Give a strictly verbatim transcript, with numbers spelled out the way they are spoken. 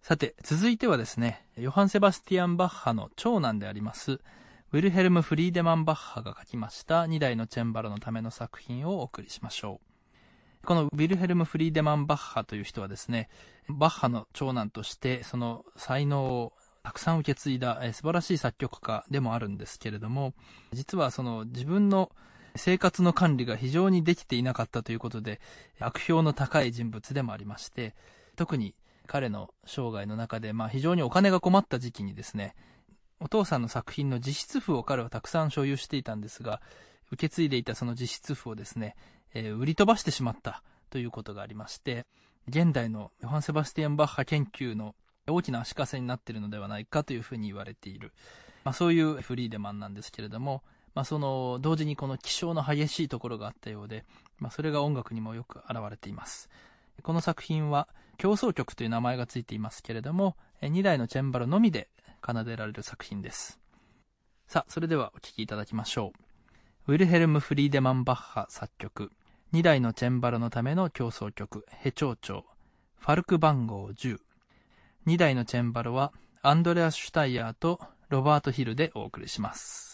さて、続いてはですね、ヨハン・セバスティアン・バッハの長男であります、ウィルヘルム・フリーデマン・バッハが書きましたにだいのチェンバロのための作品をお送りしましょう。このウィルヘルム・フリーデマン・バッハという人はですね、バッハの長男としてその才能をたくさん受け継いだ素晴らしい作曲家でもあるんですけれども、実はその自分の生活の管理が非常にできていなかったということで、悪評の高い人物でもありまして、特に彼の生涯の中で、まあ非常にお金が困った時期にですね、お父さんの作品の自筆譜を彼はたくさん所有していたんですが、受け継いでいたその自筆譜をですね、えー、売り飛ばしてしまったということがありまして、現代のヨハン・セバスティアン・バッハ研究の大きな足かせになっているのではないかというふうに言われている、まあ、そういうフリーデマンなんですけれども、まあ、その同時にこの気性の激しいところがあったようで、まあ、それが音楽にもよく現れています。この作品は協奏曲という名前がついていますけれども、にだいのチェンバロのみで奏でられる作品です。さあ、それではお聴きいただきましょう。ウィルヘルム・フリーデマン・バッハ作曲、にだいのチェンバロのための協奏曲、ヘ長調、ファルク番号じゅう。にだいのチェンバロはアンドレアス・シュタイヤーとロバート・ヒルでお送りします。